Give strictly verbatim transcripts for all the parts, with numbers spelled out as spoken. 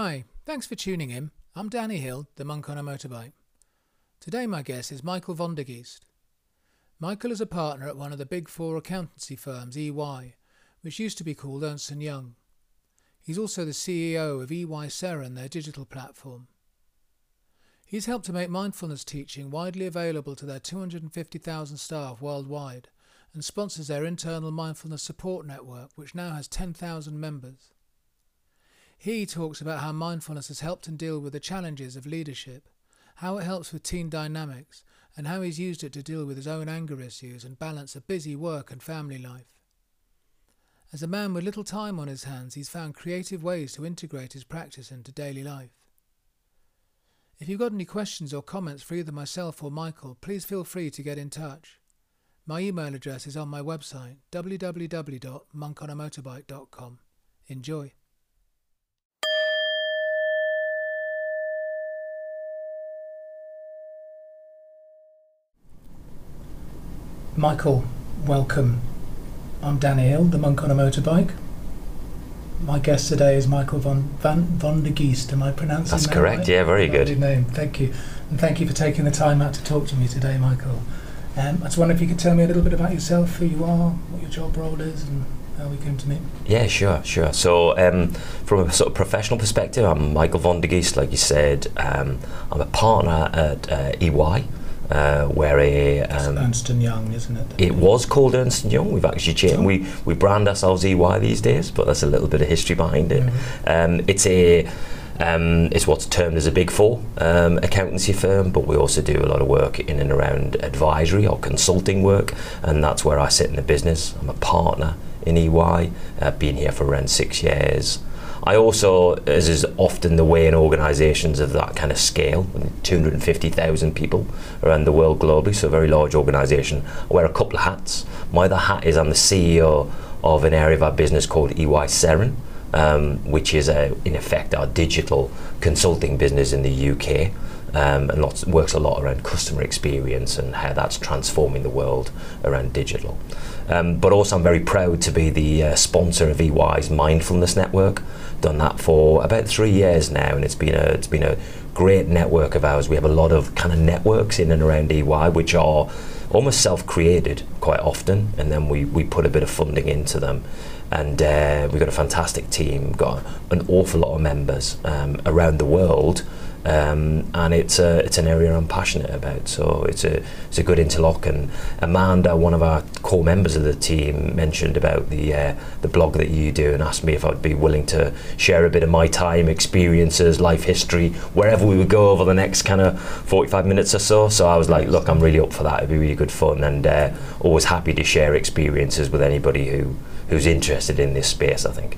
Hi, thanks for tuning in. I'm Danny Hill, the monk on a motorbike. Today my guest is Michael van der Geest. Michael is a partner at one of the big four accountancy firms, E Y, which used to be called Ernst and Young. He's also the C E O of E Y Seren, their digital platform. He's helped to make mindfulness teaching widely available to their two hundred fifty thousand staff worldwide and sponsors their internal mindfulness support network, which now has ten thousand members. He talks about how mindfulness has helped him deal with the challenges of leadership, how it helps with team dynamics, and how he's used it to deal with his own anger issues and balance a busy work and family life. As a man with little time on his hands, he's found creative ways to integrate his practice into daily life. If you've got any questions or comments for either myself or Michael, please feel free to get in touch. My email address is on my website, w w w dot monk on a motorbike dot com. Enjoy. Michael, welcome. I'm Danny Hill, the monk on a motorbike. My guest today is Michael van, van, van der Geest. Am I pronouncing That's that correct, right? yeah, very good. Lovely name, thank you. And thank you for taking the time out to talk to me today, Michael. Um, I just wonder if you could tell me a little bit about yourself, who you are, what your job role is, and how we came to meet. Yeah, sure, sure. So um, from a sort of professional perspective, I'm Michael van der Geest, like you said. Um, I'm a partner at uh, E Y. Uh, where a um, Ernst and Young, isn't it? It was called Ernst and Young. We've actually changed. Oh. We we brand ourselves E Y these days, but that's a little bit of history behind it. Mm-hmm. um, it's a um, it's what's termed as a Big Four um, accountancy firm, but we also do a lot of work in and around advisory or consulting work, and that's where I sit in the business. I'm a partner in E Y. I've been here for around six years. I also, as is often the way in organisations of that kind of scale, two hundred fifty thousand people around the world globally, so a very large organisation, I wear a couple of hats. My other hat is I'm the C E O of an area of our business called E Y Seren, um, which is a, in effect our digital consulting business in the U K, um, and lots, works a lot around customer experience and how that's transforming the world around digital. Um, but also I'm very proud to be the uh, sponsor of E Y's Mindfulness Network. Done that for about three years now, and it's been a it's been a great network of ours. We have a lot of kind of networks in and around E Y which are almost self-created quite often, and then we, we put a bit of funding into them, and uh, we've got a fantastic team, got an awful lot of members um, around the world. Um, and it's a, it's an area I'm passionate about, so it's a it's a good interlock. And Amanda, one of our core members of the team, mentioned about the uh, the blog that you do and asked me if I'd be willing to share a bit of my time, experiences, life history, wherever we would go over the next kind of forty-five minutes or so. So I was like, look, I'm really up for that. It'd be really good fun, and uh, always happy to share experiences with anybody who who's interested in this space, I think.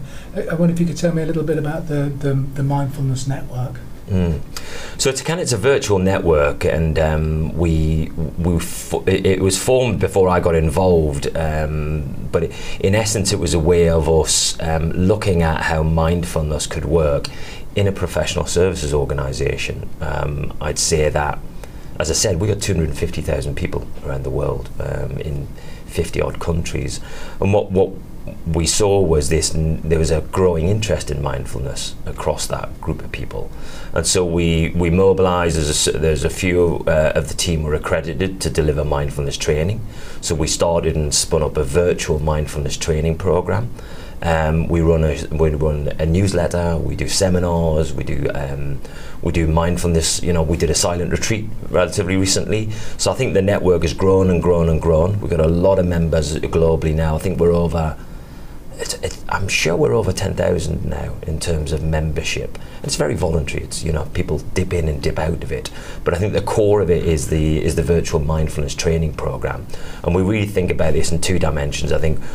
I wonder if you could tell me a little bit about the, the, the Mindfulness Network. Mm. So it's kind of it's a virtual network, and um, we we fo- it, it was formed before I got involved. Um, but it, in essence, it was a way of us um, looking at how mindfulness could work in a professional services organisation. Um, I'd say that, as I said, we got two hundred fifty thousand people around the world um, in fifty odd countries, and what what. we saw was this, there was a growing interest in mindfulness across that group of people, and so we we mobilised. There's a, there's a few uh, of the team were accredited to deliver mindfulness training, so we started and spun up a virtual mindfulness training program. Um, we run a we run a newsletter, we do seminars, we do um, we do mindfulness. You know, we did a silent retreat relatively recently. So I think the network has grown and grown and grown. We've got a lot of members globally now. I think we're over. It's, it's, I'm sure we're over ten thousand now in terms of membership. It's very voluntary. It's, you know, people dip in and dip out of it. But I think the core of it is the is the virtual mindfulness training program, and we really think about this in two dimensions. I think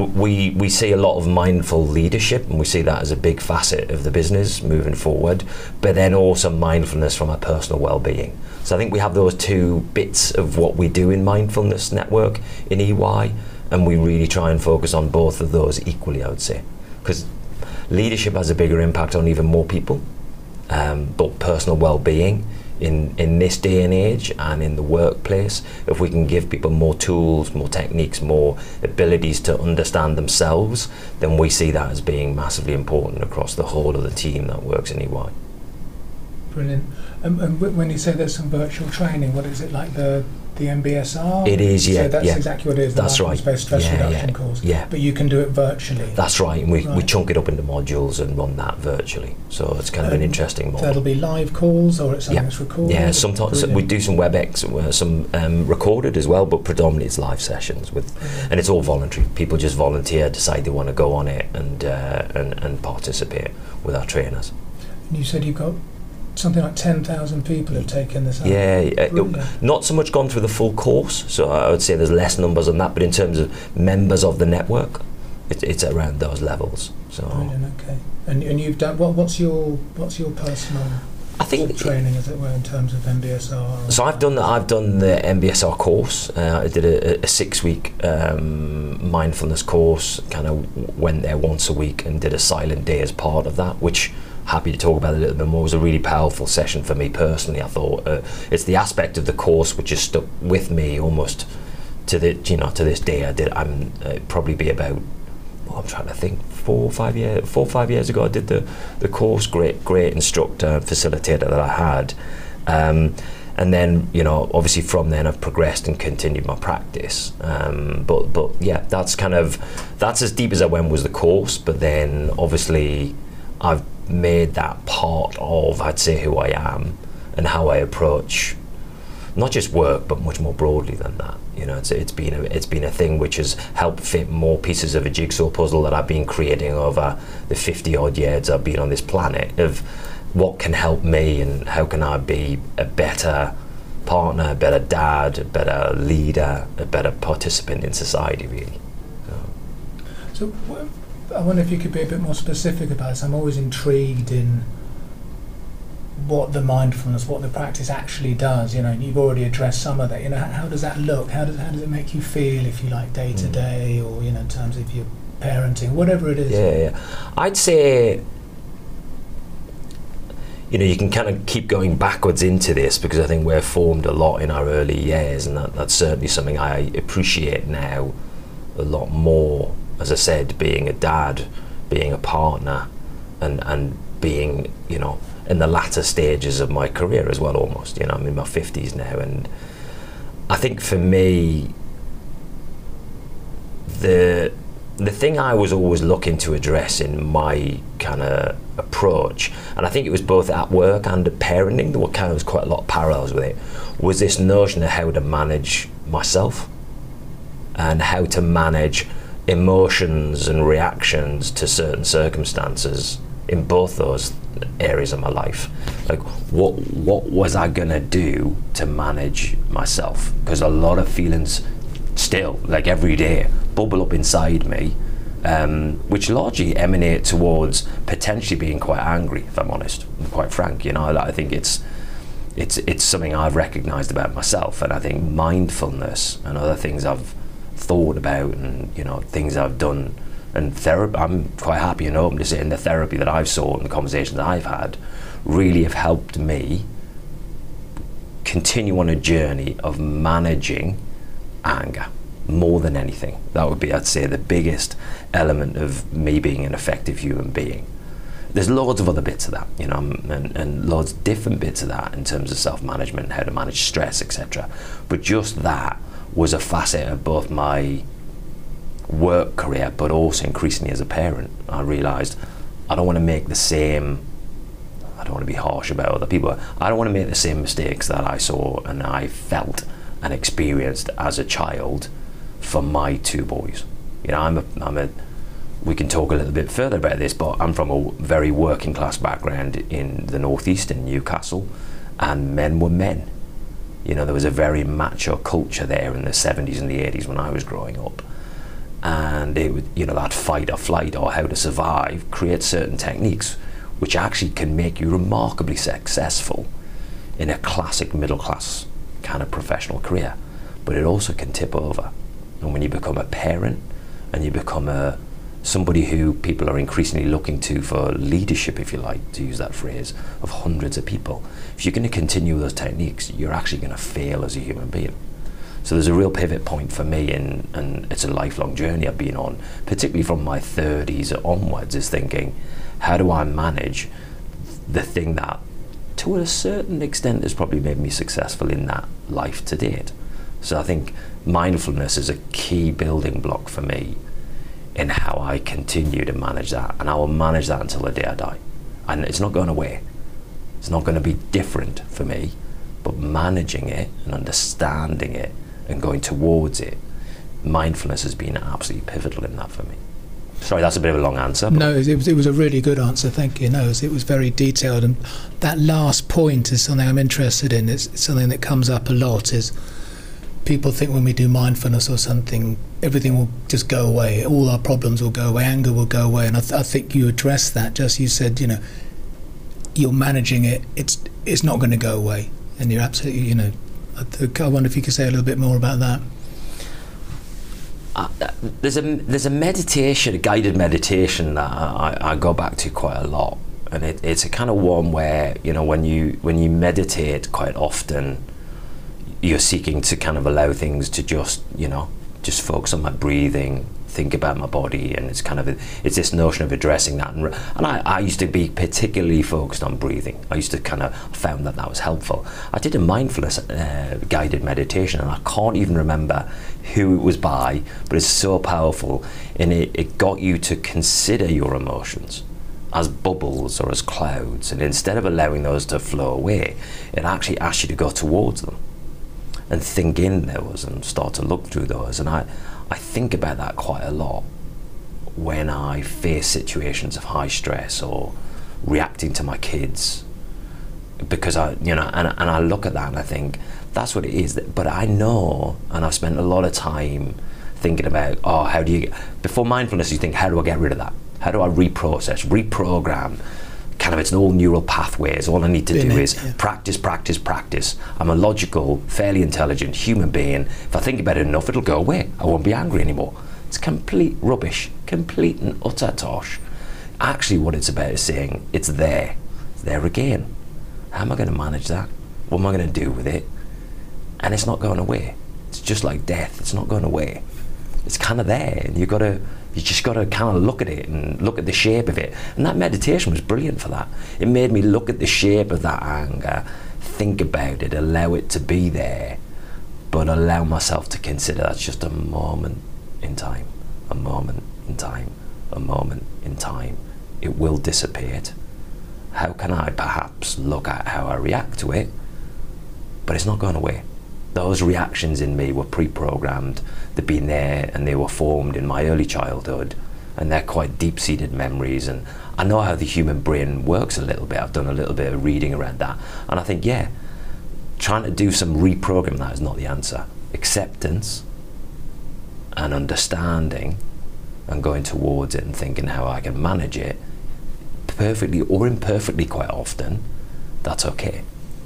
we we see a lot of mindful leadership, and we see that as a big facet of the business moving forward. But then also mindfulness from our personal well-being. So I think we have those two bits of what we do in Mindfulness Network in E Y. And we really try and focus on both of those equally, I would say, because leadership has a bigger impact on even more people, um, but personal well-being in, in this day and age and in the workplace, if we can give people more tools, more techniques, more abilities to understand themselves, then we see that as being massively important across the whole of the team that works in E Y. Brilliant. Um, and w- when you say there's some virtual training, what is it, like the the M B S R? It is, yeah. So that's yeah. exactly what it is, the That's right. mindfulness-based stress Yeah, reduction yeah, course. yeah. But you can do it virtually. That's right, and we, Right. we chunk it up into modules and run that virtually. So it's kind of an Um, interesting model. That'll be live calls, or it's something Yeah. that's recorded? Yeah, sometimes we Brilliant. do some WebEx, uh, some um, recorded as well, but predominantly it's live sessions with, Brilliant. and it's all voluntary. People just volunteer, decide they want to go on it, and uh, and and participate with our trainers. And you said you've got something like ten thousand people have taken this up. Yeah, uh, Brilliant. not so much gone through the full course, so I would say there's less numbers on that, but in terms of members of the network, it, it's around those levels. So Brilliant, okay. And and you've done, what, what's your what's your personal I think training, as it were, in terms of M B S R? Or So I've done the, I've done the M B S R course. Uh, I did a, a six-week um, mindfulness course. Kind of went there once a week and did a silent day as part of that, which, happy to talk about a little bit more, was a really powerful session for me personally. I thought uh, it's the aspect of the course which has stuck with me almost to the you know to this day. I did. I'm uh, probably be about. Well, I'm trying to think. Four or five years. Four or five years ago, I did the the course. Great, great instructor, facilitator that I had. Um, and then, you know, obviously from then I've progressed and continued my practice. Um, but but yeah, that's kind of that's as deep as I went was the course. But then obviously I've made that part of, I'd say, who I am and how I approach not just work, but much more broadly than that. You know, it's it's been a it's been a thing which has helped fit more pieces of a jigsaw puzzle that I've been creating over the fifty odd years I've been on this planet, of what can help me and how can I be a better partner, a better dad, a better leader, a better participant in society, really. So wh- I wonder if you could be a bit more specific about this. I'm always intrigued in what the mindfulness, what the practice actually does. You know, and you've already addressed some of that. You know, how, how does that look? How does how does it make you feel, if you like, day to Mm. day, or you know, in terms of your parenting, whatever it is? Yeah, yeah. I'd say, you know, you can kind of keep going backwards into this, because I think we're formed a lot in our early years, and that, that's certainly something I appreciate now a lot more. As I said, being a dad, being a partner, and and being, you know, in the latter stages of my career as well, almost. You know, I'm in my fifties now, and I think for me, the the thing I was always looking to address in my kind of approach, and I think it was both at work and at parenting, there were kind of was quite a lot of parallels with it, was this notion of how to manage myself and how to manage emotions and reactions to certain circumstances in both those areas of my life. Like, what what was I gonna do to manage myself? Because a lot of feelings still, like every day, bubble up inside me, um, which largely emanate towards potentially being quite angry, if I'm honest, I'm quite frank. You know, I think it's it's it's something I've recognized about myself, and I think mindfulness and other things I've thought about, and you know, things I've done, and therapy, I'm quite happy and open to say, in the therapy that I've sought and the conversations that I've had, really have helped me continue on a journey of managing anger more than anything. That would be, I'd say, the biggest element of me being an effective human being. There's loads of other bits of that, you know, and, and loads of different bits of that in terms of self-management, how to manage stress, et cetera. But just that was a facet of both my work career, but also increasingly as a parent. I realised I don't want to make the same, I don't want to be harsh about other people, I don't want to make the same mistakes that I saw and I felt and experienced as a child for my two boys. You know, I'm a, I'm a, we can talk a little bit further about this, but I'm from a very working class background in the northeast, in Newcastle, and men were men. You know, there was a very macho culture there in the seventies and the eighties when I was growing up. And it would, you know, that fight or flight or how to survive creates certain techniques which actually can make you remarkably successful in a classic middle class kind of professional career. But it also can tip over. And when you become a parent and you become a, somebody who people are increasingly looking to for leadership, if you like, to use that phrase, of hundreds of people. If you're going to continue those techniques, you're actually going to fail as a human being. So there's a real pivot point for me, and, and it's a lifelong journey I've been on, particularly from my thirties onwards, is thinking, how do I manage the thing that, to a certain extent, has probably made me successful in that life to date. So I think mindfulness is a key building block for me in how I continue to manage that, and I will manage that until the day I die. And it's not going away. It's not going to be different for me, but managing it and understanding it and going towards it, mindfulness has been absolutely pivotal in that for me. Sorry, that's a bit of a long answer. No, it was, it was a really good answer, thank you. No, it was very detailed, and that last point is something I'm interested in. It's, it's something that comes up a lot, is people think when we do mindfulness or something, everything will just go away, all our problems will go away, anger will go away, and I, th- I think you addressed that. Just you said, you know, you're managing it, it's it's not going to go away, and you're absolutely, you know, I, th- I wonder if you could say a little bit more about that. Uh, there's a there's a meditation, a guided meditation that I, I go back to quite a lot, and it, it's a kind of one where, you know, when you when you meditate, quite often you're seeking to kind of allow things to just, you know, just focus on my breathing, think about my body, and it's kind of a, it's this notion of addressing that. And, and I, I used to be particularly focused on breathing. I used to kind of found that that was helpful. I did a mindfulness uh, guided meditation, and I can't even remember who it was by, but it's so powerful, and it, it got you to consider your emotions as bubbles or as clouds, and instead of allowing those to flow away, it actually asked you to go towards them and think in those and start to look through those. And I, I think about that quite a lot when I face situations of high stress or reacting to my kids, because I, you know, and, and I look at that and I think that's what it is. But I know, and I've spent a lot of time thinking about, oh, how do you, before mindfulness, you think, how do I get rid of that? How do I reprocess, reprogram? Kind of, it's all neural pathways. All I need to do it, is yeah. practice, practice, practice. I'm a logical, fairly intelligent human being. If I think about it enough, it'll go away. I won't be angry anymore. It's complete rubbish, complete and utter tosh. Actually, what it's about is saying, it's there, it's there again. How am I going to manage that? What am I going to do with it? And it's not going away. It's just like death. It's not going away. It's kind of there, and you've got to, you just got to kind of look at it and look at the shape of it. And that meditation was brilliant for that. It made me look at the shape of that anger, think about it, allow it to be there, but allow myself to consider that's just a moment in time, a moment in time, a moment in time. It will dissipate. How can I perhaps look at how I react to it? But it's not going away. Those reactions in me were pre-programmed. They've been there, and they were formed in my early childhood, and they're quite deep-seated memories. And I know how the human brain works a little bit. I've done a little bit of reading around that, and I think, yeah, trying to do some reprogram that is not the answer. Acceptance and understanding and going towards it and thinking how I can manage it, perfectly or imperfectly quite often, that's okay.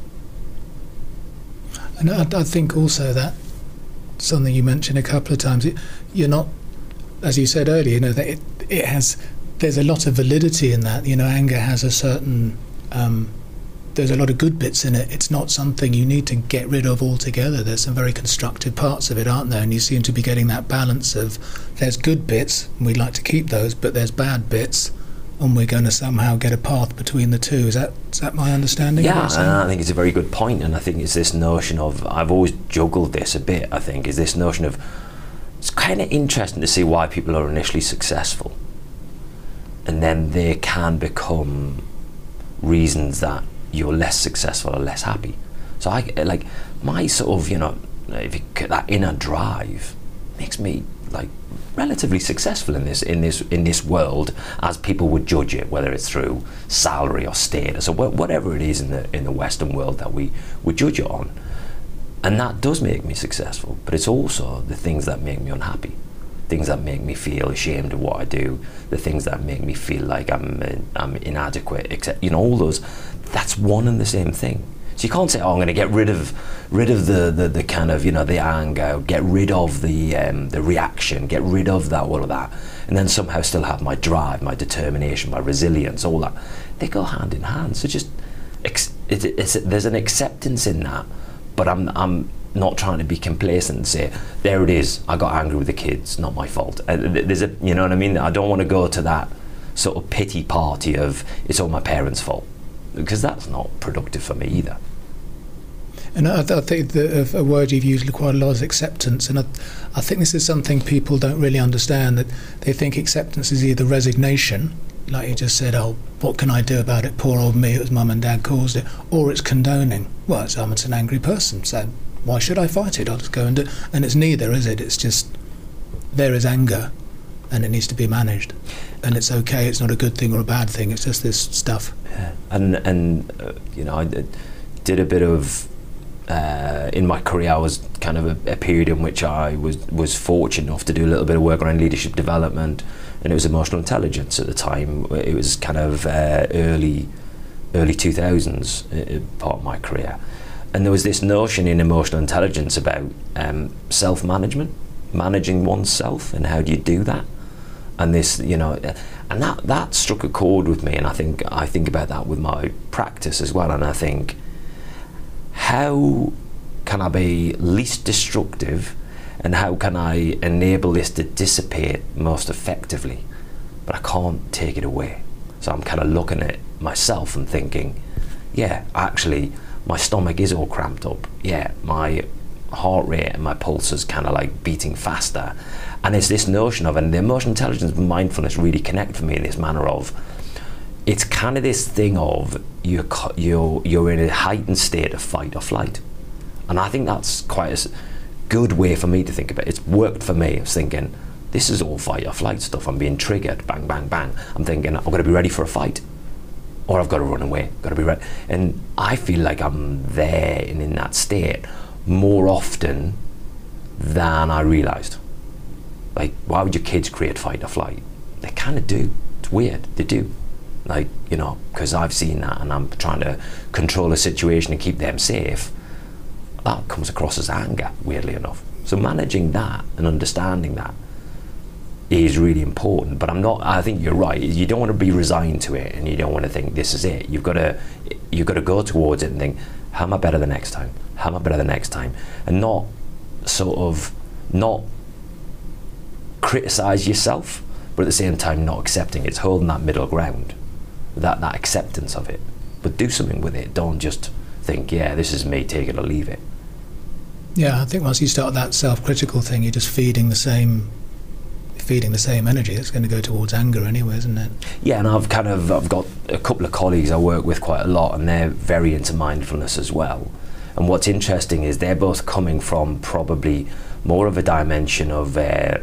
And I, I think also that something you mentioned a couple of times, it, you're not, as you said earlier, you know, that it, it has, there's a lot of validity in that. You know, anger has a certain, um, there's a lot of good bits in it. It's not something you need to get rid of altogether. There's some very constructive parts of it, aren't there? And you seem to be getting that balance of, there's good bits, and we'd like to keep those, but there's bad bits, and we're going to somehow get a path between the two. Is that is that my understanding? Yeah, and I think it's a very good point, and I think it's this notion of, I've always juggled this a bit, I think, is this notion of, it's kind of interesting to see why people are initially successful, and then they can become reasons that you're less successful or less happy. So I, like, my sort of, you know, if you get that inner drive, makes me, like, relatively successful in this in this in this world, as people would judge it, whether it's through salary or status or wh- whatever it is in the in the Western world that we would judge it on. And that does make me successful, but it's also the things that make me unhappy, things that make me feel ashamed of what I do, the things that make me feel like I'm I'm inadequate, except, you know, all those. That's one and the same thing. So you can't say, oh, I'm going to get rid of rid of the, the, the kind of, you know, the anger, get rid of the um, the reaction, get rid of that, all of that, and then somehow still have my drive, my determination, my resilience, all that. They go hand in hand. So just, ex it, it's, there's an acceptance in that, but I'm, I'm not trying to be complacent and say, there it is, I got angry with the kids, not my fault. Uh, there's a, you know what I mean? I don't want to go to that sort of pity party of it's all my parents' fault, because that's not productive for me either. And I, I think that a word you've used quite a lot is acceptance, and I, I think this is something people don't really understand, that they think acceptance is either resignation, like you just said, oh, what can I do about it, poor old me, it was mum and dad caused it, or it's condoning, well, it's, I'm it's an angry person, so why should I fight it, I'll just go and do it. And it's neither, is it? It's just, there is anger, and it needs to be managed, and it's okay, it's not a good thing or a bad thing, it's just this stuff. Yeah. And, and uh, you know, I did a bit of, uh, in my career, I was kind of a, a period in which I was, was fortunate enough to do a little bit of work around leadership development, and it was emotional intelligence at the time. It was kind of uh, early, early two thousands, uh, part of my career. And there was this notion in emotional intelligence about um, self-management, managing oneself, and how do you do that? And this, you know, and that that struck a chord with me. And I think I think about that with my practice as well. And I think, how can I be least destructive, and how can I enable this to dissipate most effectively? But I can't take it away. So I'm kind of looking at myself and thinking, yeah, actually, my stomach is all cramped up. Yeah, my heart rate and my pulse is kind of like beating faster. And it's this notion of, and the emotional intelligence and mindfulness really connect for me in this manner of, it's kind of this thing of you're, you're, you're in a heightened state of fight or flight. And I think that's quite a good way for me to think about it. It's worked for me. I was thinking, this is all fight or flight stuff. I'm being triggered, bang, bang, bang. I'm thinking, I've got to be ready for a fight, or I've got to run away, got to be ready. And I feel like I'm there and in that state more often than I realised. Like, why would your kids create fight or flight? They kind of do. It's weird, they do. Like, you know, because I've seen that, and I'm trying to control a situation and keep them safe. That comes across as anger, weirdly enough. So managing that and understanding that is really important. But I'm not, I think you're right, you don't want to be resigned to it, and you don't want to think this is it. You've got to, you've got to go towards it and think, how am I better the next time? How am I better the next time? And not sort of, not criticize yourself, but at the same time not accepting it. It's holding that middle ground, that, that acceptance of it. But do something with it. Don't just think, yeah, this is me, take it or leave it. Yeah, I think once you start that self-critical thing, you're just feeding the same feeding the same energy. It's going to go towards anger anyway, isn't it? Yeah, and I've kind of I've got a couple of colleagues I work with quite a lot, and they're very into mindfulness as well. And what's interesting is they're both coming from probably more of a dimension of uh,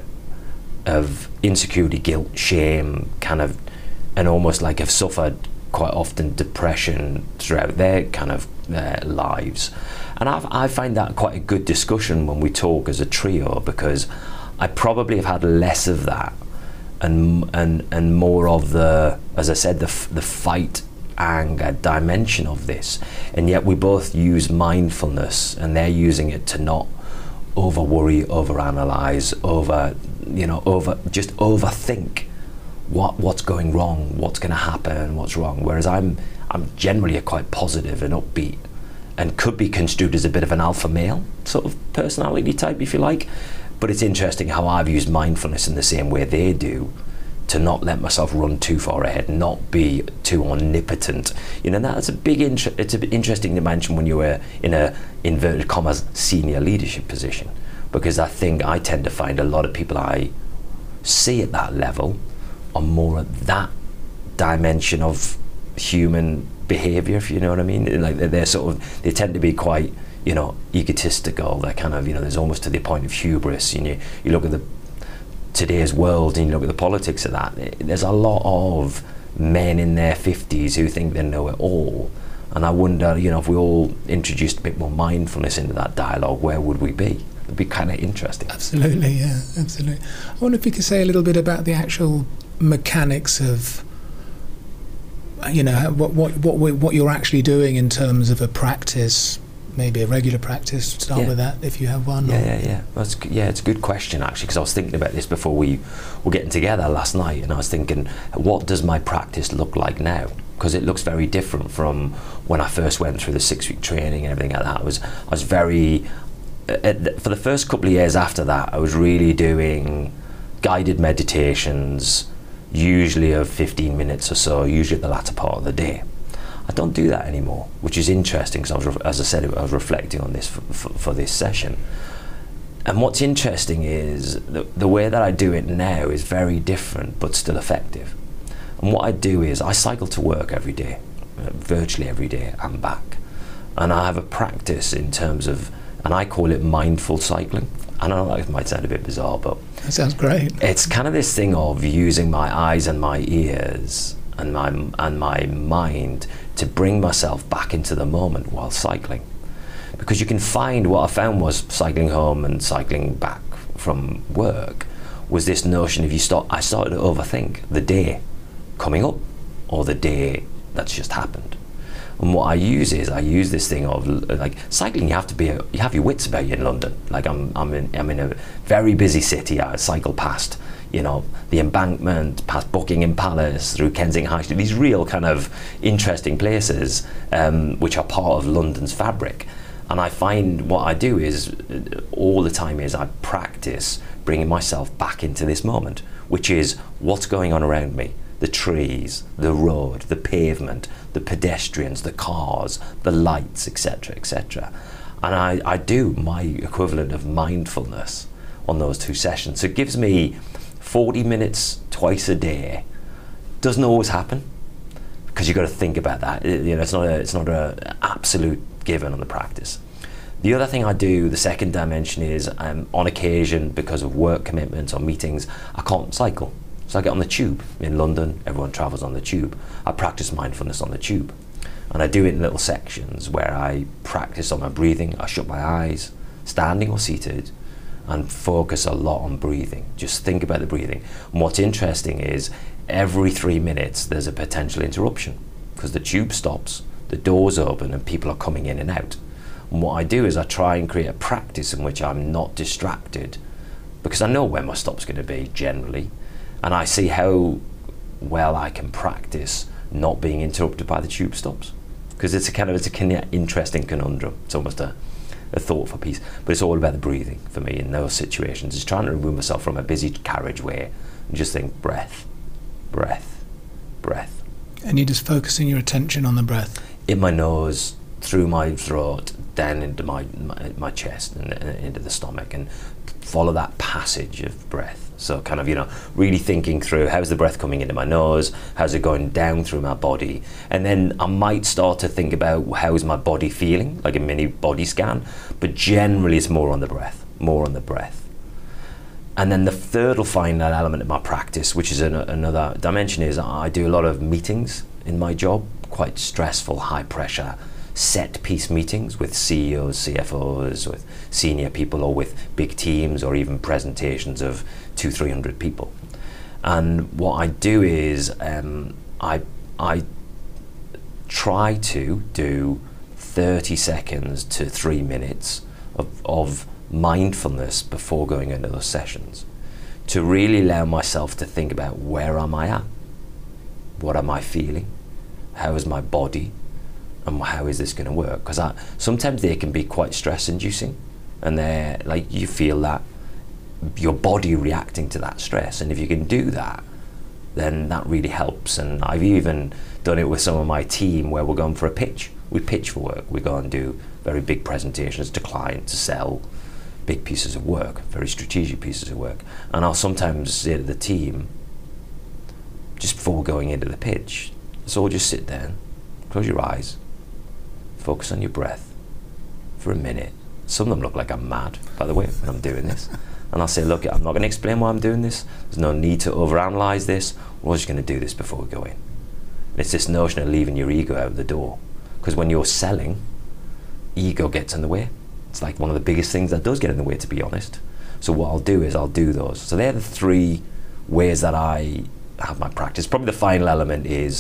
of insecurity, guilt, shame, kind of, and almost like have suffered quite often depression throughout their kind of uh, lives. And I've, I find that quite a good discussion when we talk as a trio, because I probably have had less of that and and and more of the, as I said, the the fight, anger dimension of this. And yet we both use mindfulness, and they're using it to not over worry, over analyze, over, you know, over just overthink what what's going wrong, what's going to happen, what's wrong. Whereas I'm I'm generally a quite positive and upbeat, and could be construed as a bit of an alpha male sort of personality type, if you like. But it's interesting how I've used mindfulness in the same way they do, to not let myself run too far ahead, not be too omnipotent. You know, that's a big, inter it's an interesting dimension when you're in a, inverted commas, senior leadership position. Because I think I tend to find a lot of people I see at that level are more at that dimension of human behavior, if you know what I mean. Like they're, they're sort of, they tend to be quite, you know, egotistical. They're kind of, you know, there's almost to the point of hubris. You know, you look at the today's world and you look at the politics of that, there's a lot of men in their fifties who think they know it all. And I wonder, you know, if we all introduced a bit more mindfulness into that dialogue, where would we be? It'd be kind of interesting. Absolutely, yeah, absolutely. I wonder if you could say a little bit about the actual mechanics of you know, what what what what you're actually doing in terms of a practice, maybe a regular practice. Start yeah. with that if you have one. Yeah, or, yeah, yeah. That's, yeah, it's a good question actually, because I was thinking about this before we were getting together last night, and I was thinking, what does my practice look like now? Because it looks very different from when I first went through the six-week training and everything like that. I was, I was very, uh, for the first couple of years after that, I was really doing guided meditations, usually of fifteen minutes or so, usually at the latter part of the day. I don't do that anymore, which is interesting, because I was, as I said, I was reflecting on this for, for, for this session. And what's interesting is the, the way that I do it now is very different, but still effective. And what I do is I cycle to work every day, uh, virtually every day, and back. And I have a practice in terms of, and I call it mindful cycling. I know that might sound a bit bizarre, but that sounds great. It's kind of this thing of using my eyes and my ears and my and my mind to bring myself back into the moment while cycling. Because you can find, what I found was cycling home and cycling back from work was this notion of you start, I started to overthink the day coming up or the day that's just happened. And what I use is I use this thing of like cycling. You have to be a, you have your wits about you in London. Like I'm I'm in I'm in a very busy city. I cycle past, you know, the Embankment, past Buckingham Palace, through Kensington High Street. These real kind of interesting places, um, which are part of London's fabric. And I find what I do is all the time is I practice bringing myself back into this moment, which is what's going on around me. The trees, the road, the pavement, the pedestrians, the cars, the lights, et cetera, et cetera. And I, I do my equivalent of mindfulness on those two sessions. So it gives me forty minutes twice a day. Doesn't always happen, because you've got to think about that. It, you know, it's not a, it's not a absolute given on the practice. The other thing I do, the second dimension, is um, on occasion, because of work commitments or meetings, I can't cycle. So I get on the tube. In London, everyone travels on the tube. I practice mindfulness on the tube. And I do it in little sections where I practice on my breathing. I shut my eyes, standing or seated, and focus a lot on breathing. Just think about the breathing. And what's interesting is every three minutes there's a potential interruption, because the tube stops, the doors open, and people are coming in and out. And what I do is I try and create a practice in which I'm not distracted, because I know where my stop's going to be generally. And I see how well I can practice not being interrupted by the tube stops, because it's a kind of it's a interesting conundrum. It's almost a, a thought for peace, but it's all about the breathing for me in those situations. It's trying to remove myself from a busy carriageway and just think breath, breath, breath. And you're just focusing your attention on the breath. In my nose, through my throat, down into my my, my chest and, and into the stomach, and follow that passage of breath. So kind of, you know, really thinking through, how's the breath coming into my nose, how's it going down through my body, and then I might start to think about how's my body feeling, like a mini body scan, but generally it's more on the breath, more on the breath. And then the third or final element of my practice, which is an, another dimension, is I do a lot of meetings in my job, quite stressful, high pressure, set piece meetings with C E Os, C F Os, with senior people, or with big teams, or even presentations of two, three hundred people. And what I do is um, I I try to do thirty seconds to three minutes of, of mindfulness before going into those sessions, to really allow myself to think about where am I at, what am I feeling, how is my body, and how is this going to work? Because sometimes they can be quite stress-inducing, and they're like, you feel that your body reacting to that stress, and if you can do that, then that really helps. And I've even done it with some of my team where we're going for a pitch. We pitch for work. We go and do very big presentations to clients to sell big pieces of work, very strategic pieces of work. And I'll sometimes say to the team, just before going into the pitch, so just sit down, close your eyes, focus on your breath for a minute. Some of them look like I'm mad, by the way, when I'm doing this. And I'll say, look, I'm not going to explain why I'm doing this. There's no need to overanalyze this. We're just going to do this before we go in. It's this notion of leaving your ego out the door. Because when you're selling, ego gets in the way. It's like one of the biggest things that does get in the way, to be honest. So what I'll do is I'll do those. So they're the three ways that I have my practice. Probably the final element is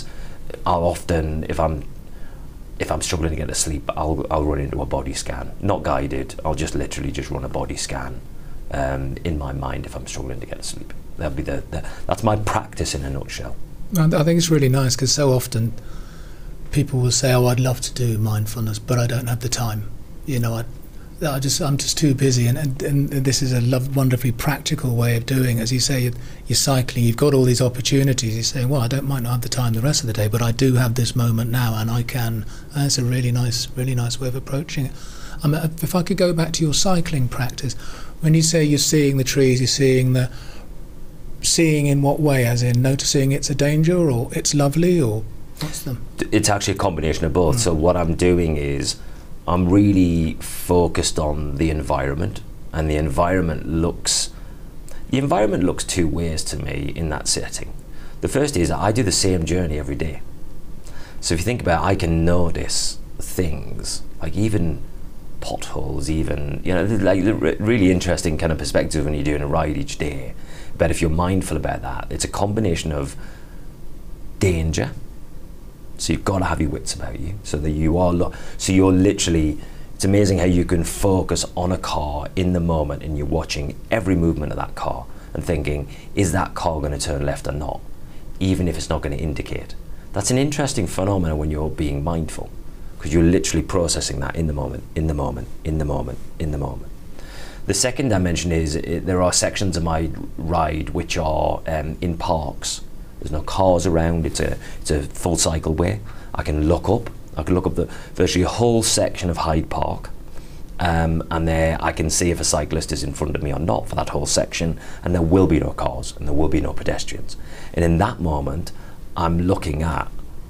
I'll often, if I'm if I'm struggling to get to sleep, I'll I'll run into a body scan, not guided. I'll just literally just run a body scan um, in my mind if I'm struggling to get to sleep. That'll be the, the that's my practice in a nutshell. I think it's really nice because so often people will say, "Oh, I'd love to do mindfulness, but I don't have the time." You know, I, I just I'm just too busy, and, and, and this is a love, wonderfully practical way of doing it. As you say, you're, you're cycling, you've got all these opportunities. You're saying, "Well, I don't might not have the time the rest of the day, but I do have this moment now, and I can." And it's a really nice, really nice way of approaching it. Um, if I could go back to your cycling practice, when you say you're seeing the trees, you're seeing the seeing in what way? As in noticing it's a danger, or it's lovely, or what's them? It's actually a combination of both. Mm. So what I'm doing is I'm really focused on the environment, and the environment looks the environment looks two ways to me in that setting. The first is I do the same journey every day. So if you think about it, I can notice things like even potholes, even, you know, like really interesting kind of perspective when you're doing a ride each day. But if you're mindful about that, it's a combination of danger. So you've got to have your wits about you, so that you are. Lo- so you're literally. It's amazing how you can focus on a car in the moment, and you're watching every movement of that car and thinking, is that car going to turn left or not, even if it's not going to indicate. That's an interesting phenomenon when you're being mindful, because you're literally processing that in the moment, in the moment, in the moment, in the moment. The second dimension is it, there are sections of my ride which are um, in parks. There's no cars around. It's a it's a full cycleway. I can look up. I can look up the virtually a whole section of Hyde Park, um, and there I can see if a cyclist is in front of me or not for that whole section. And there will be no cars, and there will be no pedestrians. And in that moment, I'm looking at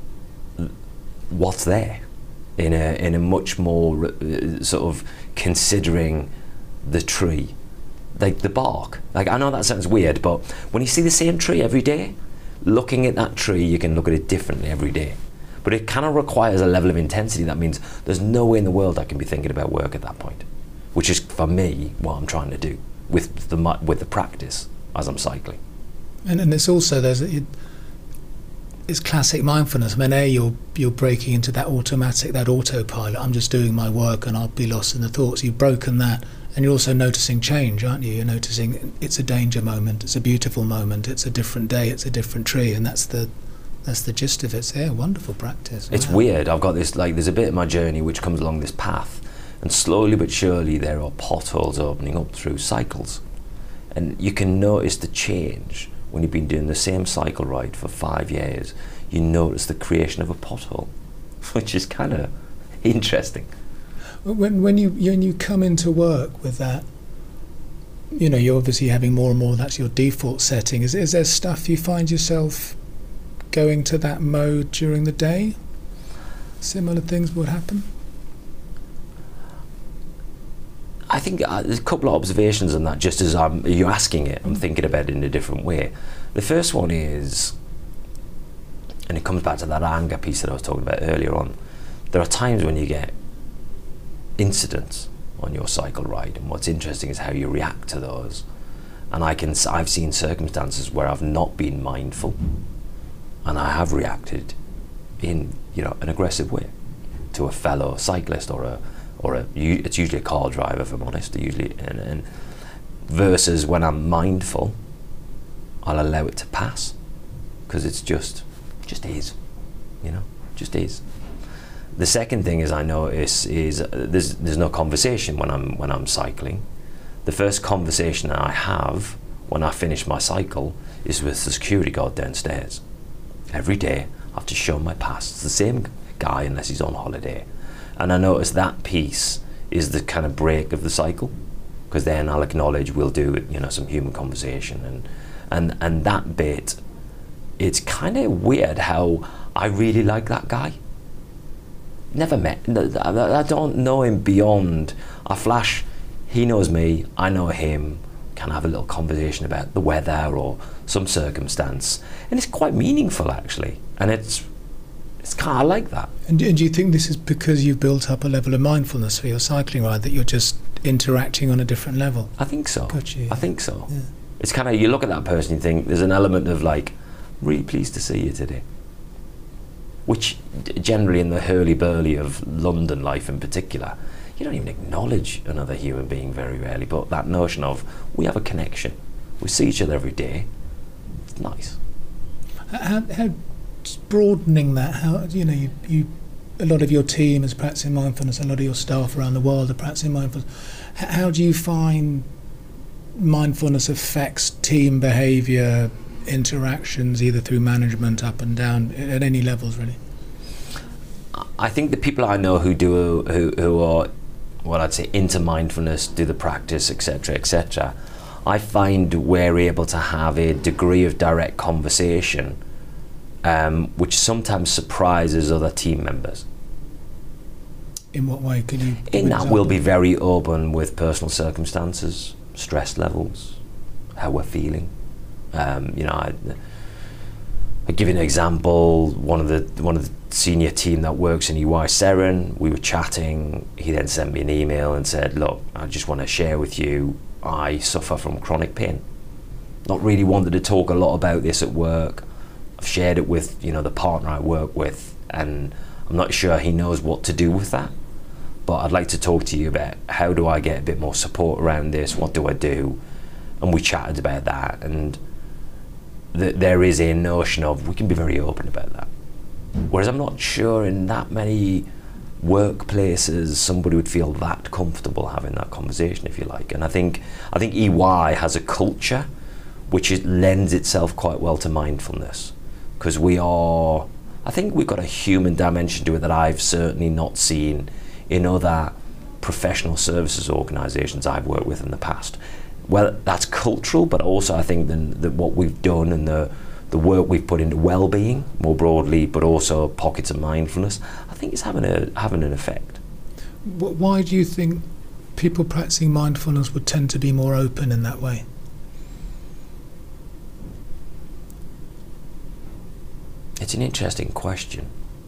what's there in a in a much more uh, sort of considering the tree, like the bark. Like, I know that sounds weird, but when you see the same tree every day, looking at that tree, you can look at it differently every day. But it kind of requires a level of intensity that means there's no way in the world I can be thinking about work at that point, which is for me what I'm trying to do with the with the practice as I'm cycling. And and it's also there's it, it's classic mindfulness. I mean, a you're you're breaking into that automatic, that autopilot. I'm just doing my work and I'll be lost in the thoughts. You've broken that. And you're also noticing change, aren't you? You're noticing it's a danger moment, it's a beautiful moment, it's a different day, it's a different tree, and that's the that's the gist of it. So, yeah, wonderful practice. It's wow. Weird. I've got this, like, there's a bit of my journey which comes along this path, and slowly but surely there are potholes opening up through cycles. And you can notice the change when you've been doing the same cycle ride for five years. You notice the creation of a pothole, which is kind of interesting. When when you when you come into work with that, you know, you're obviously having more and more. That's your default setting. Is is there stuff you find yourself going to that mode during the day? Similar things would happen. I think uh, there's a couple of observations on that. Just as I'm, you're asking it, I'm thinking about it in a different way. The first one is, and it comes back to that anger piece that I was talking about earlier on. There are times when you get incidents on your cycle ride, and what's interesting is how you react to those. And I can I've seen circumstances where I've not been mindful, and I have reacted in, you know, an aggressive way to a fellow cyclist or a or a it's usually a car driver, if I'm honest. Usually, and, and versus when I'm mindful, I'll allow it to pass because it's just just is, you know, just is. The second thing is I notice is uh, there's there's no conversation when I'm when I'm cycling. The first conversation that I have when I finish my cycle is with the security guard downstairs. Every day I have to show my pass. It's the same guy unless he's on holiday. And I notice that piece is the kind of break of the cycle, because then I'll acknowledge we'll do, you know, some human conversation, and and and that bit, it's kind of weird how I really like that guy. Never met, I don't know him beyond a flash. He knows me, I know him, can have a little conversation about the weather or some circumstance, and it's quite meaningful actually, and it's it's kind of like that. And, and do you think this is because you've built up a level of mindfulness for your cycling ride, that you're just interacting on a different level? I think so. Gotcha. I think so. Yeah. It's kind of, you look at that person, you think there's an element of like, really pleased to see you today. which generally in the hurly-burly of London life in particular, you don't even acknowledge another human being very rarely, but that notion of we have a connection, we see each other every day, it's nice. How, how broadening that, how, you know, you, you, a lot of your team is practicing mindfulness, a lot of your staff around the world are practicing mindfulness. How do you find mindfulness affects team behaviour, interactions, either through management, up and down, at any levels, really? I think the people I know who do, who, who are, what I'd say, into mindfulness, do the practice, et cetera, et cetera, I find we're able to have a degree of direct conversation, um, which sometimes surprises other team members. In what way? Can you? In that we'll be very open with personal circumstances, stress levels, how we're feeling. Um, you know, I, I'll give you an example. One of the one of the senior team that works in E Y, Seren, we were chatting. He then sent me an email and said, "Look, I just want to share with you, I suffer from chronic pain. Not really wanted to talk a lot about this at work. I've shared it with, you know, the partner I work with, and I'm not sure he knows what to do with that. But I'd like to talk to you about how do I get a bit more support around this? What do I do?" And we chatted about that, and th there is a notion of we can be very open about that. Whereas I'm not sure in that many workplaces somebody would feel that comfortable having that conversation, if you like. And I think I think E Y has a culture which it lends itself quite well to mindfulness, because we are, I think we've got a human dimension to it that I've certainly not seen in other professional services organisations I've worked with in the past. Well, that's cultural, but also I think then that what we've done and the the work we've put into well-being more broadly, but also pockets of mindfulness, I think it's having a having an effect. Why do you think people practicing mindfulness would tend to be more open in that way? It's an interesting question.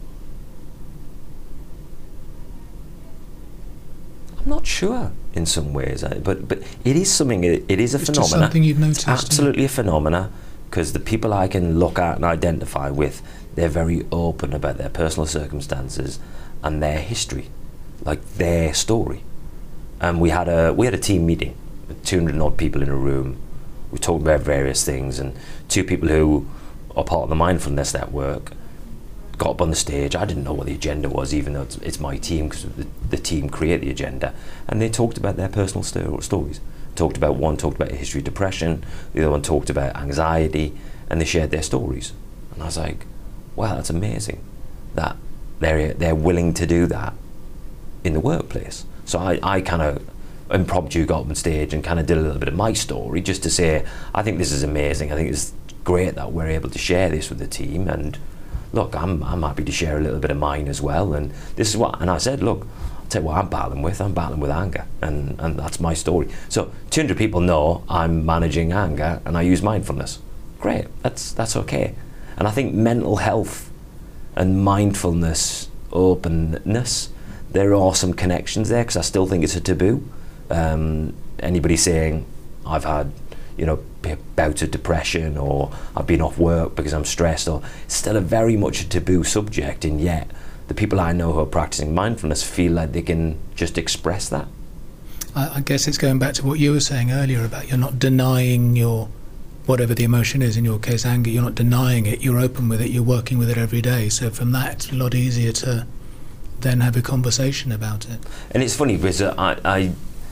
I'm not sure in some ways, but but it is something. It, it is a it's phenomena. Just something you've noticed. It's absolutely a phenomena, because the people I can look at and identify with, they're very open about their personal circumstances and their history, like their story. And we had a we had a team meeting with two hundred odd people in a room. We talked about various things, and two people who are part of the mindfulness network got up on the stage. I didn't know what the agenda was, even though it's, it's my team, because the, the team create the agenda, and they talked about their personal sto stories. Talked about one talked about a history of depression, the other one talked about anxiety, and they shared their stories. And I was like, wow, that's amazing that they're they're willing to do that in the workplace. So I, I kind of impromptu got up on stage and kind of did a little bit of my story, just to say, I think this is amazing. I think it's great that we're able to share this with the team, and look, I'm, I'm happy to share a little bit of mine as well. And this is what, and I said, look, I'll tell you what I'm battling with. I'm battling with anger, and, and that's my story. So two hundred people know I'm managing anger and I use mindfulness. Great, that's, that's okay. And I think mental health and mindfulness, openness, there are some connections there, because I still think it's a taboo. Um, anybody saying, I've had, you know, bouts of depression, or I've been off work because I'm stressed, or it's still a very much a taboo subject, and yet the people I know who are practicing mindfulness feel like they can just express that. I, I guess it's going back to what you were saying earlier about you're not denying your, whatever the emotion is, in your case anger, you're not denying it, you're open with it, you're working with it every day. So from that it's a lot easier to then have a conversation about it. And it's funny because I, I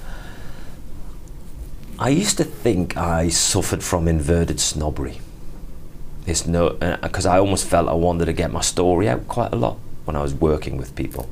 I used to think I suffered from inverted snobbery. It's no, because uh, I almost felt I wanted to get my story out quite a lot when I was working with people.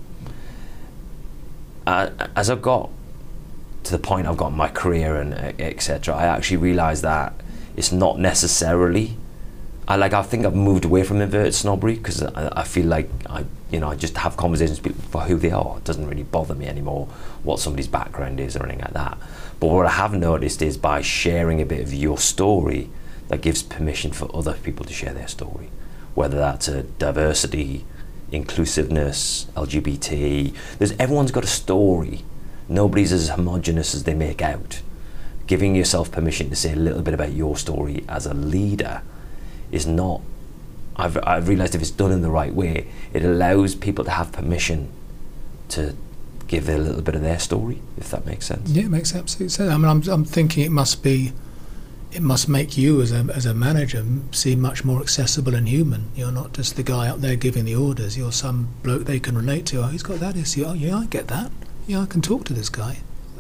Uh, as I got to the point I've got in my career and uh, et cetera, I actually realised that it's not necessarily. I like. I think I've moved away from inverted snobbery, because I, I feel like I, you know, I just have conversations with people for who they are. It doesn't really bother me anymore what somebody's background is or anything like that. But what I have noticed is by sharing a bit of your story, that gives permission for other people to share their story, whether that's a diversity, inclusiveness, L G B T. There's everyone's got a story. Nobody's as homogenous as they make out. Giving yourself permission to say a little bit about your story as a leader is not I've, I've realised if it's done in the right way, it allows people to have permission to give a little bit of their story, if that makes sense. Yeah, it makes absolute sense. I mean, I'm, I'm thinking it must be, it must make you as a as a manager seem much more accessible and human. You're not just the guy out there giving the orders. You're some bloke they can relate to. Oh, he's got that issue. Oh, yeah, I get that. Yeah, I can talk to this guy.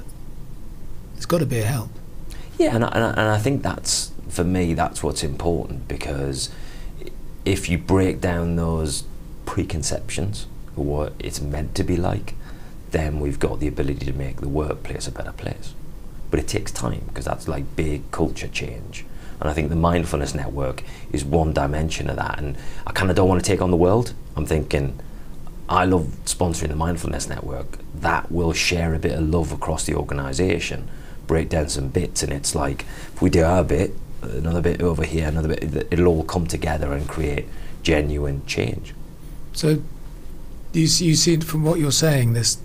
It's got to be a help. Yeah, and I, and I, and I think that's, for me, that's what's important, because if you break down those preconceptions of what it's meant to be like, then we've got the ability to make the workplace a better place. But it takes time, because that's like big culture change. And I think the Mindfulness Network is one dimension of that. And I kind of don't want to take on the world. I'm thinking, I love sponsoring the Mindfulness Network. That will share a bit of love across the organisation, break down some bits, and it's like, if we do our bit, another bit over here, another bit, it'll all come together and create genuine change. So you, you see from what you're saying, this,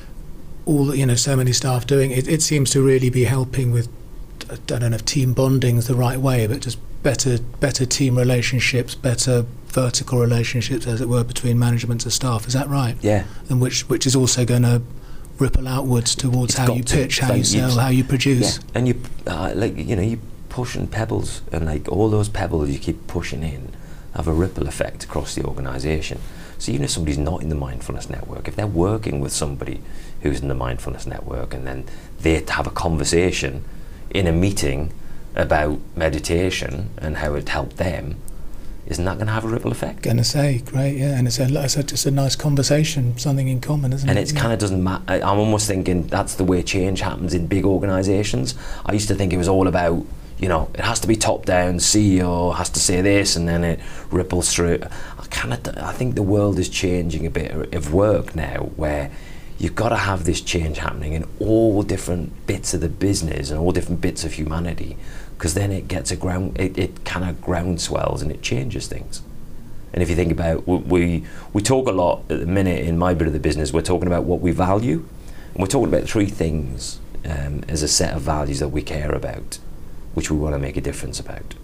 all, you know, so many staff doing it, it seems to really be helping with, I don't know if team bonding is the right way, but just better better team relationships, better vertical relationships, as it were, between management and staff. Is that right? Yeah. And which which is also going to ripple outwards towards It's how got you to. pitch, how Like you sell, you- how you produce. Yeah. And you, uh, like, you know, you pushing pebbles, and like all those pebbles you keep pushing in have a ripple effect across the organisation. So even if somebody's not in the Mindfulness Network, if they're working with somebody who's in the Mindfulness Network, and then they have a conversation in a meeting about meditation and how it helped them, isn't that going to have a ripple effect? Going to say, great, yeah, and it's a, it's a just a nice conversation, something in common, isn't And it? it kind of doesn't matter. I'm almost thinking that's the way change happens in big organisations. I used to think it was all about, you know, it has to be top down, C E O has to say this, and then it ripples through. I kind of, I think the world is changing a bit of work now, where you've got to have this change happening in all different bits of the business and all different bits of humanity, because then it gets a ground, it, it kind of ground swells and it changes things. And if you think about, we we talk a lot at the minute in my bit of the business, we're talking about what we value, and we're talking about three things um, as a set of values that we care about, which we want to make a difference about.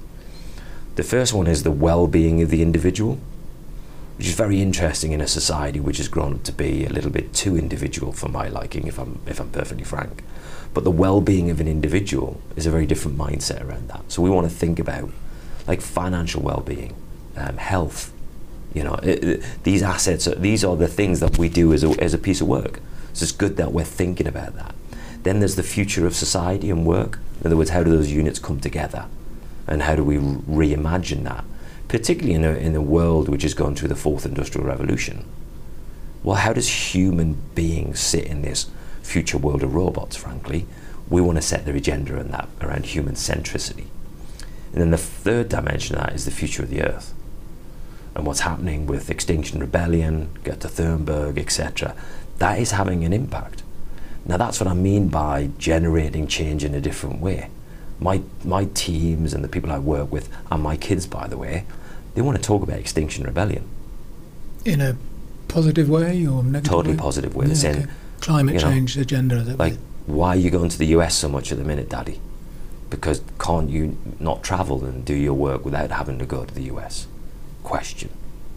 The first one is the well-being of the individual, which is very interesting in a society which has grown up to be a little bit too individual for my liking, if I'm if I'm perfectly frank. But the well-being of an individual is a very different mindset around that. So we want to think about like financial well-being, um, health. You know, it, it, these assets, are, these are the things that we do as a, as a piece of work. So it's good that we're thinking about that. Then there's the future of society and work. In other words, how do those units come together, and how do we reimagine that? Particularly in a, in a world which has gone through the fourth industrial revolution. Well, how does human beings sit in this future world of robots, frankly? We want to set the agenda on that, around human centricity. And then the third dimension of that is the future of the Earth, and what's happening with Extinction Rebellion, Greta Thunberg, et cetera. That is having an impact. Now that's what I mean by generating change in a different way. My, my teams and the people I work with, and my kids, by the way, they want to talk about Extinction Rebellion. In a positive way or negative Totally way? positive way. Yeah, It's okay. in, Climate you know, change agenda. Is it? like, why are you going to the U S so much at the minute, Daddy? Because can't you not travel and do your work without having to go to the U S? Question.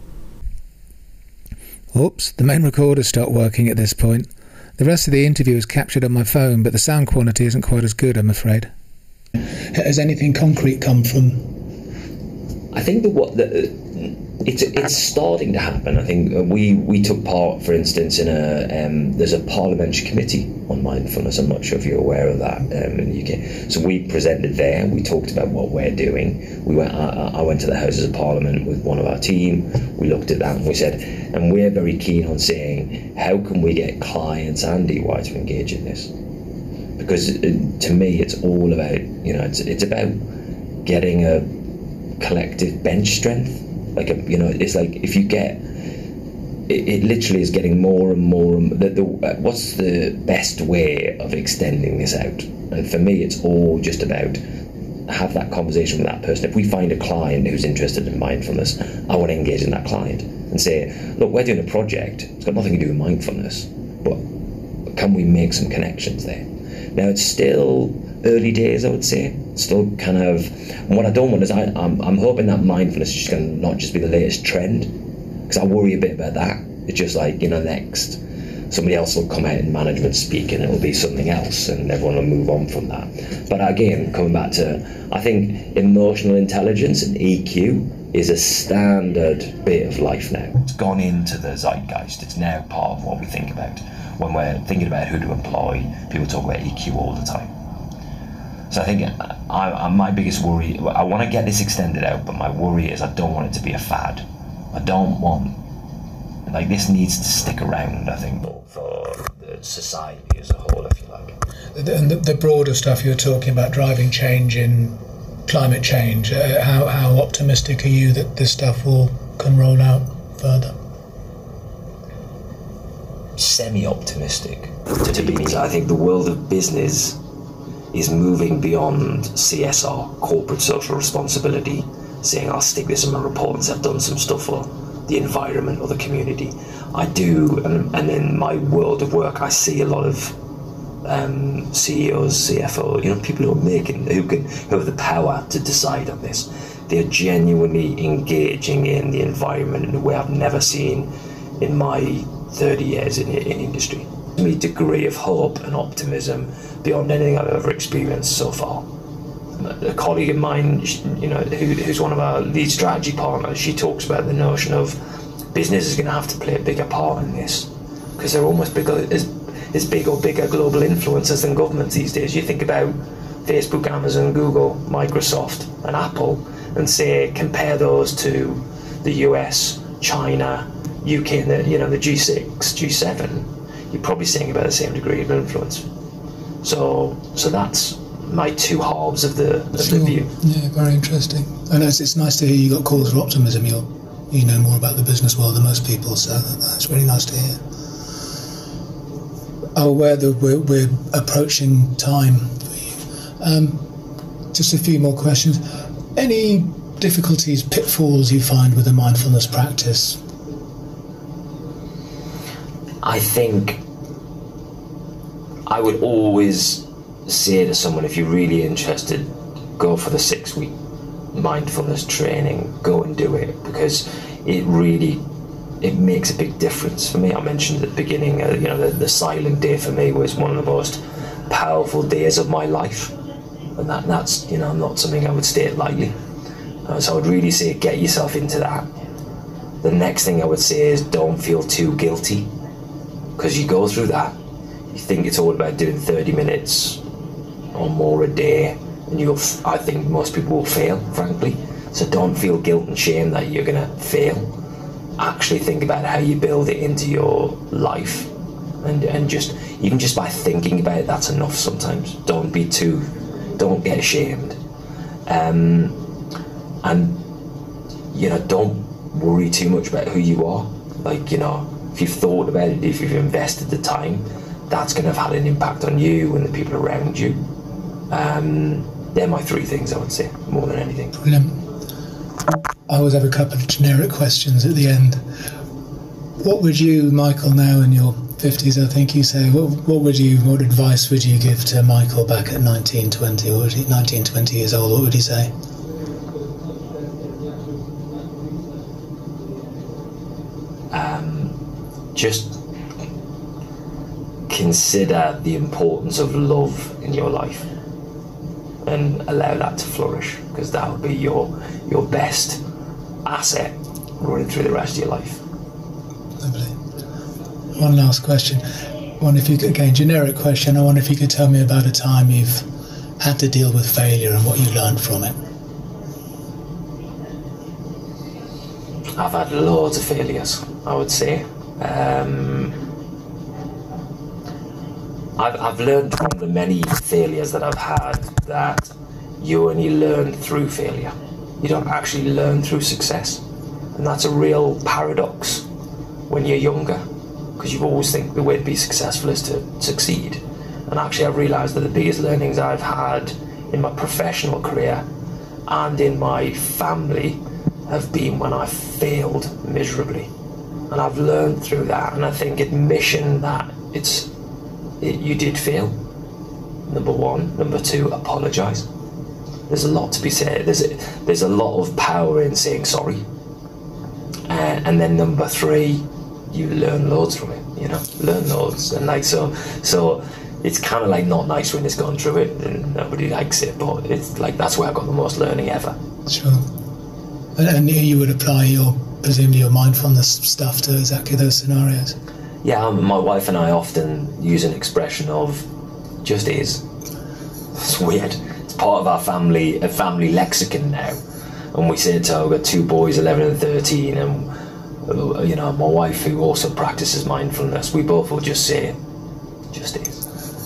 Oops, the main recorder stopped working at this point. The rest of the interview is captured on my phone, but the sound quality isn't quite as good, I'm afraid. Has anything concrete come from? I think that what the, it's it's starting to happen. I think we we took part, for instance, in a um, there's a parliamentary committee on mindfulness. I'm not sure if you're aware of that um, in the U K. So we presented there. We talked about what we're doing. We went. I, I went to the Houses of Parliament with one of our team. We looked at that and we said, and we're very keen on saying, how can we get clients and E Y to engage in this? Because uh, to me, it's all about, you know, it's it's about getting a collective bench strength. Like, a, you know, it's like if you get, it, it literally is getting more and more. And the, the, uh, what's the best way of extending this out? And for me, it's all just about have that conversation with that person. If we find a client who's interested in mindfulness, I want to engage in that client and say, look, we're doing a project. It's got nothing to do with mindfulness, but can we make some connections there? Now, it's still early days, I would say. Still kind of, and what I don't want is I, I'm, I'm hoping that mindfulness is just going to not just be the latest trend, because I worry a bit about that. It's just like, you know, next somebody else will come out in management speak and it'll be something else and everyone will move on from that. But again, coming back to, I think emotional intelligence and E Q is a standard bit of life now. It's gone into the zeitgeist. It's now part of what we think about. When we're thinking about who to employ, people talk about E Q all the time. So I think I, I, my biggest worry, I want to get this extended out, but my worry is I don't want it to be a fad. I don't want, like, this needs to stick around, I think, for the society as a whole, if you like. And the, the broader stuff you're talking about, driving change in climate change, uh, how, how optimistic are you that this stuff will can roll out further? Semi-optimistic, to be honest. I think the world of business is moving beyond C S R, corporate social responsibility, saying I'll stick this in my report and say I've done some stuff for the environment or the community. I do, and, and in my world of work, I see a lot of um, C E Os, C F Os, you know, people who are making, who can, who have the power to decide on this. They're genuinely engaging in the environment in a way I've never seen in my thirty years in, in industry. A degree of hope and optimism beyond anything I've ever experienced so far. A colleague of mine, you know, who, who's one of our lead strategy partners, she talks about the notion of business is going to have to play a bigger part in this, because they're almost bigger, as, as big or bigger global influencers than governments these days. You think about Facebook, Amazon, Google, Microsoft and Apple, and say compare those to the U S, China, U K, and the, you know, the G six, G seven. You're probably seeing about the same degree of influence. So, so that's my two halves of the of sure. the view. Yeah, very interesting. And it's, it's nice to hear you got calls for optimism. You you know more about the business world than most people, so that's really nice to hear. I'm aware that we're, we're approaching time for you. Um, just a few more questions. Any difficulties, pitfalls you find with the mindfulness practice? I think I would always say to someone, if you're really interested, go for the six-week mindfulness training, go and do it, because it really, it makes a big difference for me. I mentioned at the beginning, uh, you know, the, the silent day for me was one of the most powerful days of my life, and that, that's, you know, not something I would state lightly. Uh, so I would really say get yourself into that. The next thing I would say is don't feel too guilty, because you go through that, you think it's all about doing thirty minutes or more a day, and you'll, I think most people will fail, frankly. So don't feel guilt and shame that you're going to fail. Actually think about how you build it into your life, and, and just, even just by thinking about it, that's enough sometimes. Don't be too, don't get ashamed. Um, and, you know, don't worry too much about who you are. Like, you know, if you've thought about it, if you've invested the time, that's going to have had an impact on you and the people around you. Um, they're my three things, I would say, more than anything. Brilliant. I always have a couple of generic questions at the end. What would you, Michael, now in your fifties, I think you say, what, what would you, what advice would you give to Michael back at nineteen, twenty, or nineteen, twenty years old? What would you say? Um, just consider the importance of love in your life and allow that to flourish, because that will be your your best asset running through the rest of your life. Lovely. One last question. I wonder if you could, again, generic question, I wonder if you could tell me about a time you've had to deal with failure and what you learned from it. I've had loads of failures, I would say. Um, I've, I've learned from the many failures that I've had that you only learn through failure. You don't actually learn through success. And that's a real paradox when you're younger, because you always think the way to be successful is to succeed. And actually I've realised that the biggest learnings I've had in my professional career and in my family have been when I failed miserably. And I've learned through that, and I think admission that it's it, you did fail, number one. Number two, apologise. there's a lot to be said. There's a, there's a lot of power in saying sorry. Uh, and then number three, you learn loads from it. You know, learn loads, and like so, so it's kind of like not nice when it's gone through it, and nobody likes it. But it's like that's where I got the most learning ever. Sure. And, and you would apply your presumably your mindfulness stuff to exactly those scenarios. Yeah, um, my wife and I often use an expression of "just is." It's weird. It's part of our family, a family lexicon now, and we say it to. I've got two boys, eleven and thirteen, and uh, you know, my wife who also practices mindfulness. We both will just say, "Just is."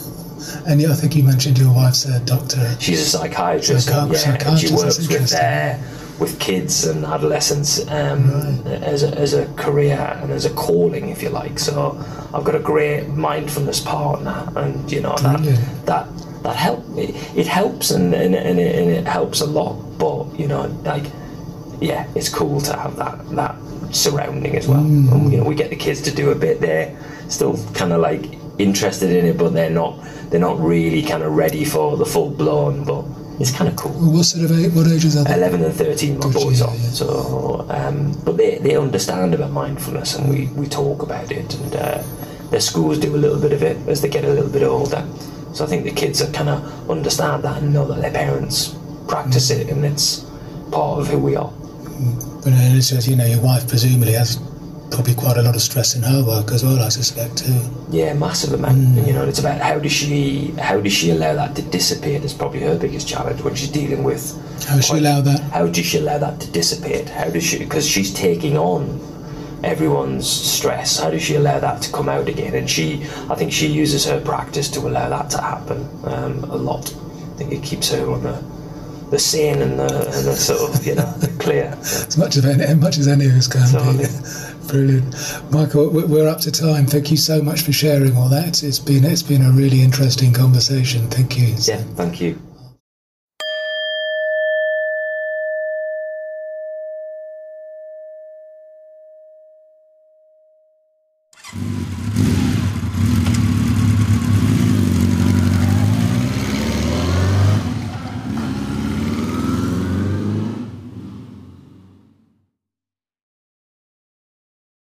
And yeah, I think you mentioned your wife's a doctor. She's a psychiatrist. Psychi- yeah, psychiatrist, and she works that's with uh, with kids and adolescents um, right. as a, as a career and as a calling, if you like. So I've got a great mindfulness partner, and you know that Brilliant. that that help. It, it helps, and and, and, it, and it helps a lot. But you know, like, yeah, it's cool to have that that surrounding as well. Mm. And you know, we get the kids to do a bit. They're still kind of like interested in it, but they're not. They're not really kind of ready for the full blown, but it's kind of cool. What sort of age, what ages are they? Eleven and thirteen, my boys yeah, are. yeah. So, um, but they they understand about mindfulness, and we, we talk about it, and uh, their schools do a little bit of it as they get a little bit older. So I think the kids are kind of understand that and know that their parents practice mm. it, and it's part of who we are. Mm. But uh, it's just, you know, your wife presumably has probably quite a lot of stress in her work as well, I suspect too. Yeah, massive amount. Mm. You know, it's about how does she how does she allow that to dissipate is probably her biggest challenge when she's dealing with. How does she allow that? How does she allow that to dissipate? How does she, because she's taking on everyone's stress. How does she allow that to come out again? And she, I think she uses her practice to allow that to happen um, a lot. I think it keeps her on the the sane and the, and the sort of, you know, clear. As much as any, as much as any of us can totally. be. Brilliant, Michael. We're up to time. Thank you so much for sharing all that. It's been it's been a really interesting conversation. Thank you. Yeah, thank you.